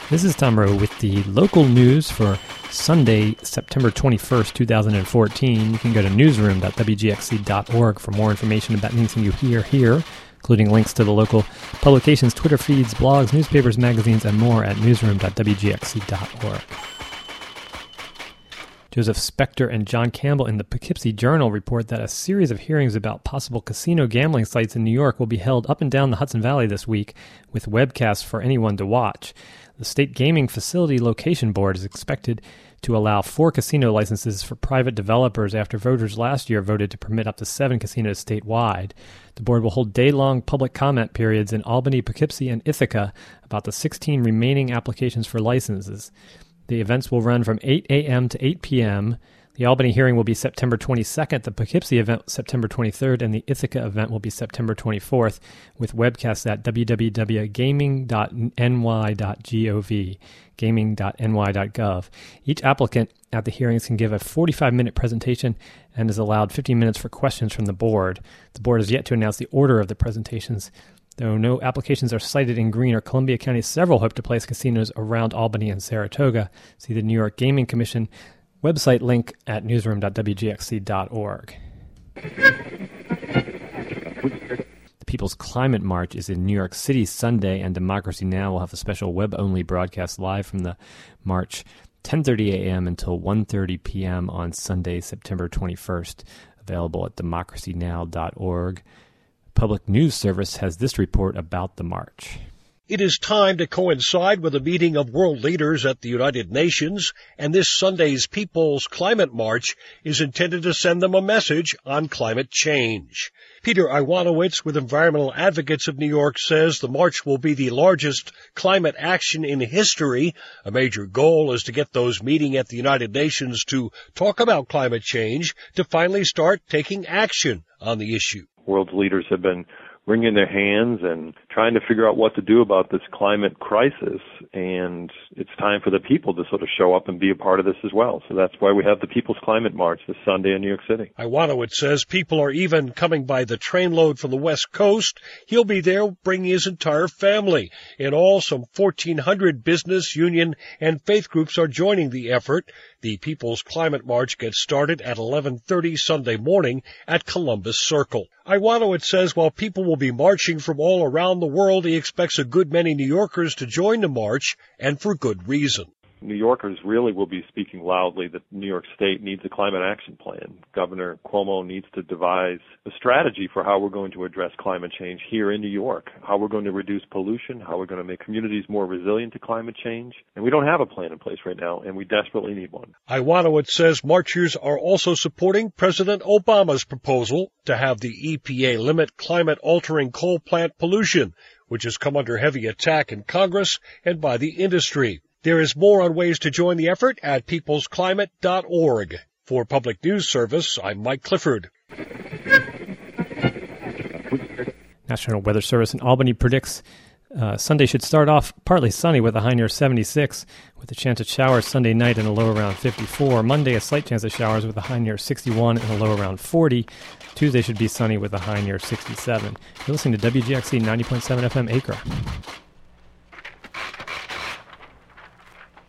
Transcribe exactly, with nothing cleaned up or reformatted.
This is Tom Rowe with the local news for Sunday, September twenty-first, twenty fourteen. You can go to newsroom dot w g x c dot org for more information about anything you hear here, including links to the local publications, Twitter feeds, blogs, newspapers, magazines, and more at newsroom dot w g x c dot org. Joseph Spector and John Campbell in the Poughkeepsie Journal report that a series of hearings about possible casino gambling sites in New York will be held up and down the Hudson Valley this week, with webcasts for anyone to watch. The State Gaming Facility Location Board is expected to allow four casino licenses for private developers after voters last year voted to permit up to seven casinos statewide. The board will hold day-long public comment periods in Albany, Poughkeepsie, and Ithaca about the sixteen remaining applications for licenses. The events will run from eight a.m. to eight p.m. The Albany hearing will be September twenty-second, the Poughkeepsie event September twenty-third, and the Ithaca event will be September twenty-fourth, with webcasts at w w w dot gaming dot n y dot gov, gaming dot n y dot gov. Each applicant at the hearings can give a forty-five minute presentation and is allowed fifteen minutes for questions from the board. The board has yet to announce the order of the presentations. Though no applications are cited in Greene or Columbia counties, several hope to place casinos around Albany and Saratoga. See the New York Gaming Commission website link at newsroom dot w g x c dot org. The People's Climate March is in New York City Sunday, and Democracy Now! Will have a special web-only broadcast live from the march, ten thirty a.m. until one thirty p.m. on Sunday, September twenty-first, available at democracy now dot org. Public News Service has this report about the march. It is time to coincide with a meeting of world leaders at the United Nations, and this Sunday's People's Climate March is intended to send them a message on climate change. Peter Iwanowitz with Environmental Advocates of New York says the march will be the largest climate action in history. A major goal is to get those meeting at the United Nations to talk about climate change to finally start taking action on the issue. World's leaders have been wringing their hands and trying to figure out what to do about this climate crisis, and it's time for the people to sort of show up and be a part of this as well. So that's why we have the People's Climate March this Sunday in New York City. Iwanowitz says people are even coming by the trainload from the West Coast. He'll be there bringing his entire family. In all, some fourteen hundred business, union, and faith groups are joining the effort. The People's Climate March gets started at eleven thirty Sunday morning at Columbus Circle. Iwanowitz says while people will be marching from all around the world, he expects a good many New Yorkers to join the march, and for good reason. New Yorkers really will be speaking loudly that New York State needs a climate action plan. Governor Cuomo needs to devise a strategy for how we're going to address climate change here in New York, how we're going to reduce pollution, how we're going to make communities more resilient to climate change. And we don't have a plan in place right now, and we desperately need one. Iwanowitz says marchers are also supporting President Obama's proposal to have the E P A limit climate-altering coal plant pollution, which has come under heavy attack in Congress and by the industry. There is more on ways to join the effort at peoples climate dot org. For Public News Service, I'm Mike Clifford. National Weather Service in Albany predicts uh, Sunday should start off partly sunny with a high near seventy-six, with a chance of showers Sunday night and a low around fifty-four. Monday, a slight chance of showers with a high near sixty-one and a low around forty. Tuesday should be sunny with a high near sixty-seven. You're listening to W G X C ninety point seven F M Acre.